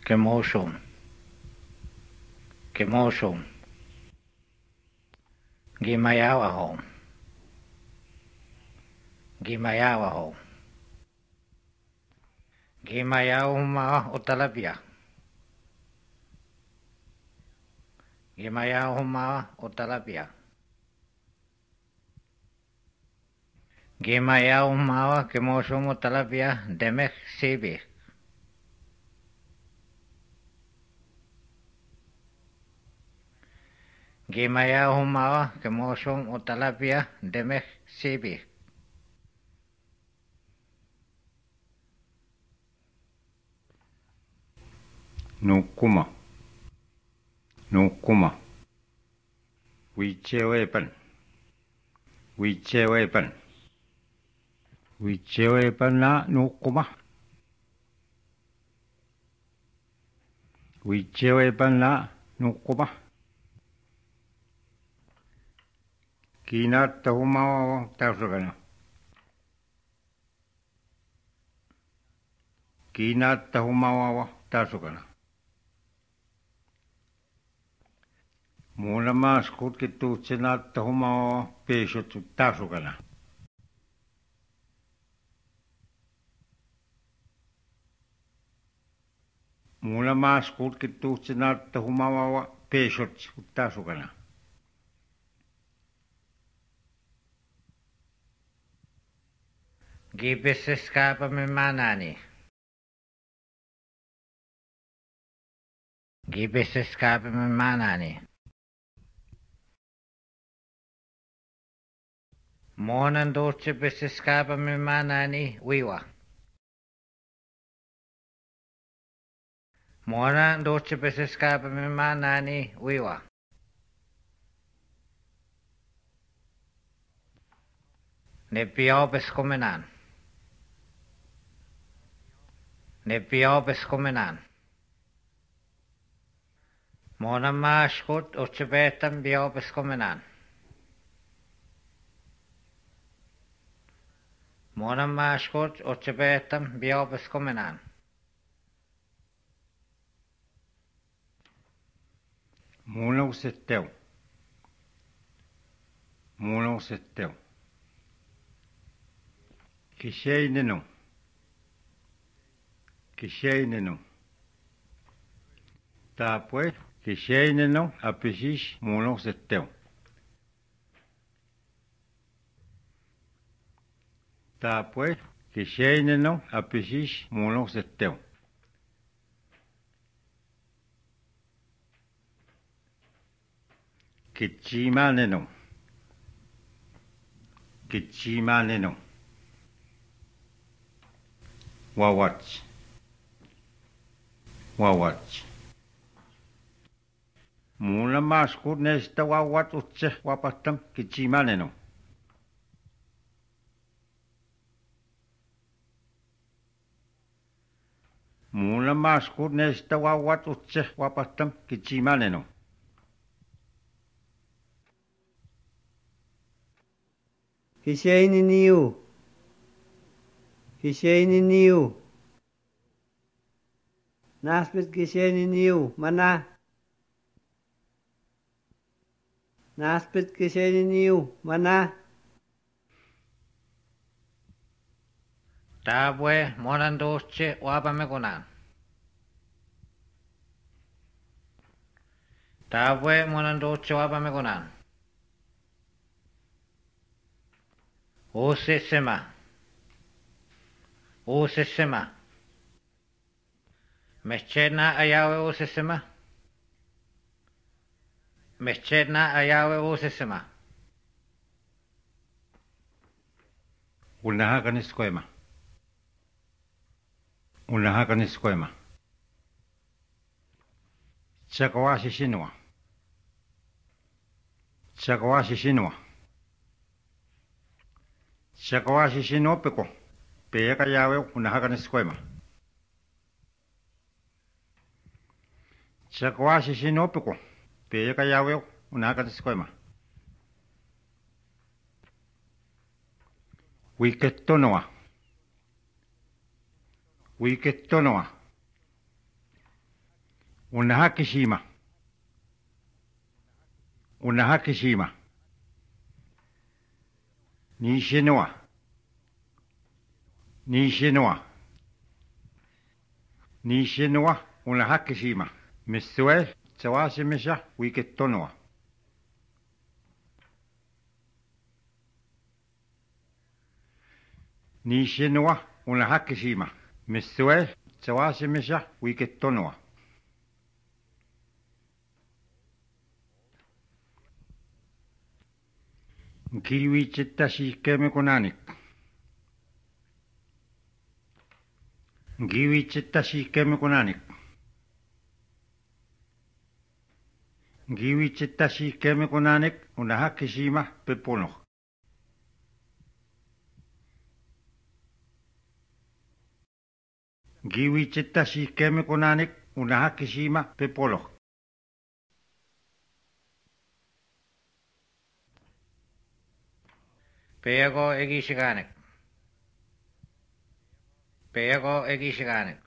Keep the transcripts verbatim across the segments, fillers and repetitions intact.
Kemoshum. Kemoshum. Gimayawaho. Gimayawaho. Gimayahuma utalapia. Gimayahuma utalapia. Gimayahuma kemoshum utalapia demek sibi. Gimayahuma kemoshum utalapia demek sibi. Nukuma. Nukuma. Wichewepan. Wichewepan. Wichewepan na nukuma. Wichewepan na nukuma. Kinat tahumawa tausagana. Kinat tahumawa tausagana. Muna mas kut kitu senat tahumawa pesot tausagana. Muna mas kut kitu senat tahumawa pesot tausagana. Gibisis kapa mimanani. Gibisis kapa mimanani. Monan doce bisis kapa mimanani wiwa. Monan doce bisis kapa mimanani wiwa. Nepiobis kuminan. Nepiobis kuminan. Mona maskut utsibetan biobis kuminan. Mona maskut utsibetan biobis kuminan. Muna usetteu. Muna usetteu. Kiseinenu. Kiseinenu. Tapue kiseinenu apisis muna usetteu. Tapue kiseinenu apisis muna usetteu. Kichimanenu. Kichimanenu. Wawach. Wawach. Muna maskut nesta wawat utse wapatam kichimanenu. Muna maskut nesta wawat utse wapatam kichimanenu. Kishaini niu. Kishaini niu. Naspit kishaini niu. Mana. Naspit kishaini niu. Mana. Tabwe monan doce wapamekunan. Tabwe monan doce wapamekunan. Usisima. Usisima. Mechena ayawe usisima. Mechena ayawe usisima. Unahakan iskoema. Unahakan iskoema. Chakawashi shinwa. Chakawashi shinwa. Chakawashi shinwa peko. Peka yawe unahakan iskoema. Chakawashi shinwa peko. Peka yawe unahakan iskoema. Wiketonoa. Wiketonoa. Unahakishima. Unahakishima. Nishinua. Nishinua. Nishinua. Unahakishima. Missue. Tsawasimisha. Wiketonua. Nishinua. Unahakishima. Missue. Tsawasimisha. Wiketonua. Nkiwichitashi kemikonanik. Nkiwichitashi kemikonanik. Nkiwichitashi kemikonanik unahakishima pepono. Nkiwichitashi kemikonanik unahakishima pepolo. Pego egishikanek. Pego egishikanek.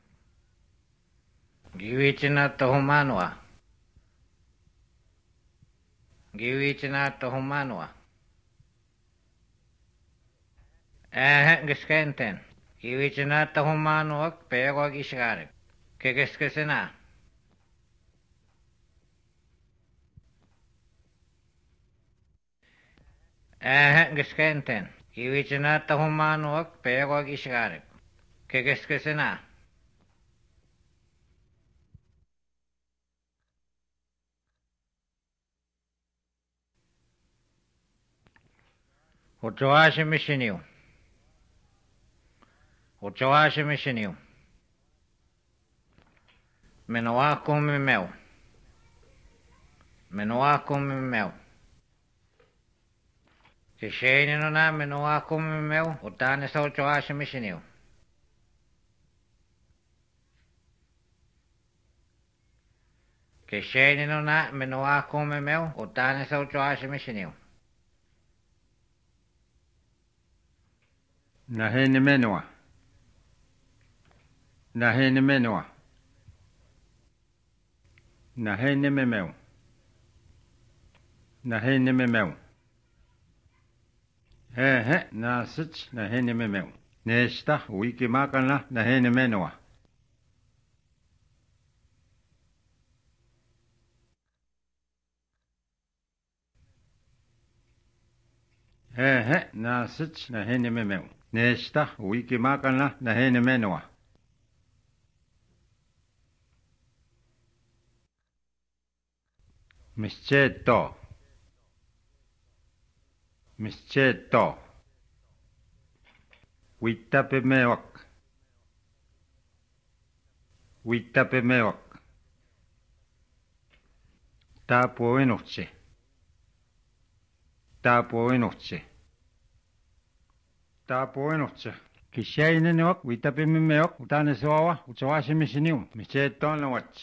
Giwichina tohumanwa. Giwichina tohumanwa. Eh, giskenten. Giwichina tohumanwa pego egishikanek. Kegeskesena. Eh, giskenten. Giwichina tohumanwa pego egishikanek. Kegeskesena. Uchoashi mishiniu. Uchoashi mishiniu. Menoakum meu. Menoakum meu. Kisheni no na menoakum meu. Utane sa uchoashi mishiniu. Kisheni no na menoakum meu. Utane sa uchoashi mishiniu. Nahene menua. Nahene menua. Nahene memeu. Nahene memeu. He he na sich nahene memeu. Nesta wiki makana nahene menua. He he na sich nahene memeu. Nesta wiki makana nahene menua. Mischeto. Mischeto. Witape mewak. Witape mewak. Tapo enoche. Tapo enoche. Tapo enoche. Kishaine newak witape mewak utane soawa uchawashi mishiniu. Mischeto na wach.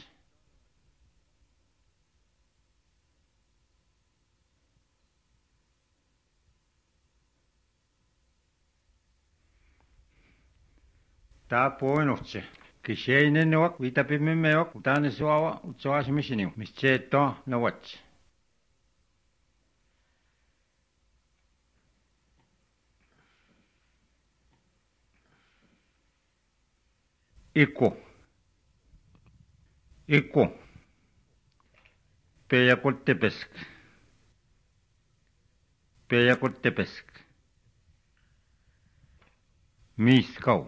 Tapo enoche. Kishaine newak witape mewak utane soawa uchawashi mishiniu. Mischeto na wach. Iko. Iko. Peyakotepesk. Peyakotepesk. Miskau.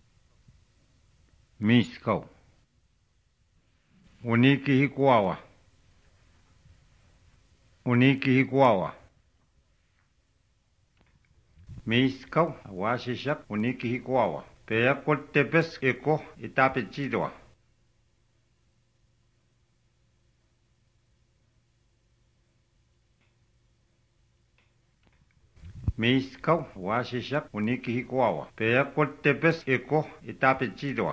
Miskau. Uniki hikuawa. Uniki hikuawa. Miskau awashishak uniki hikuawa. Peyakotepes eko itapechidwa. Miskau washishak uniki hikuawa. Peyakotepes eko itapechidwa.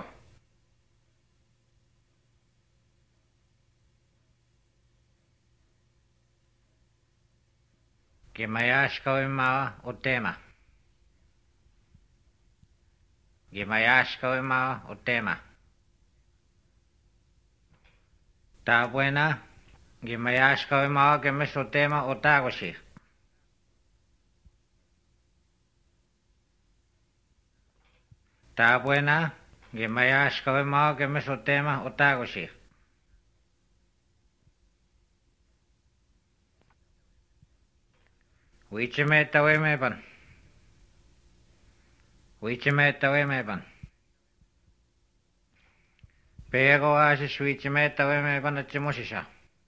Gimayashka imawa utema. Gimayashka imawa utema. Ta buena. Gimayaska we mga kemes o tema o tagoshi. Ta buena. Gimayaska we mga kemes o tema o tagoshi. Wichime tawe mepan. Wichime tawe mepan. Pero asis wichime tawe mepan at simusisa.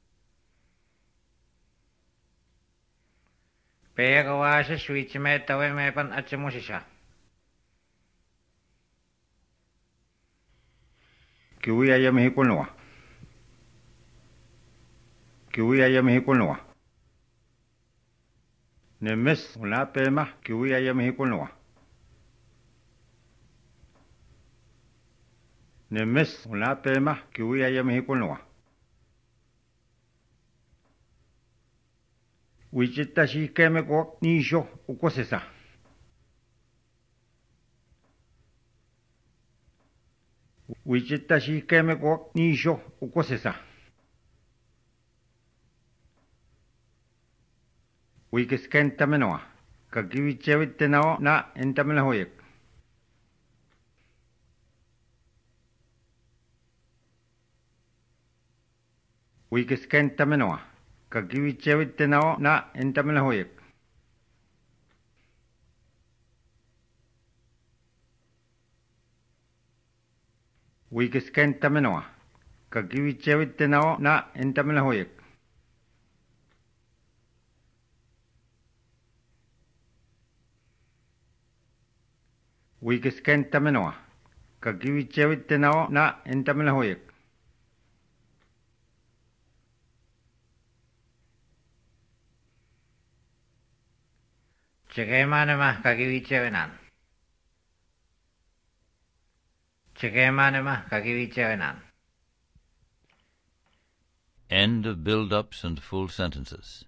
Pero asis wichime tawe mepan at simusisa. Kiwi aya Mexico. Kiwi aya Mexico. Nemes una pema kiwi aya Mexico. Nemes una pema kiwi aya Mexico. Wichita shi keme ko nisho ukosesa. Wichita shi keme ko nisho ukosesa. Wikeskenta menoa. Kakiwichewite nao na entamela hoyek. Wikeskenta menoa. Kakiwichewite nao na entamela hoyek. Wikeskenta menoa. Kakiwichewite nao na entamela hoyek. Wikeskenta menoa. Kakiwichewite nao na entamela hoyek. Chekemane ma kakiwichewenan. Chekemane ma kakiwichewenan. End of build-ups and full sentences.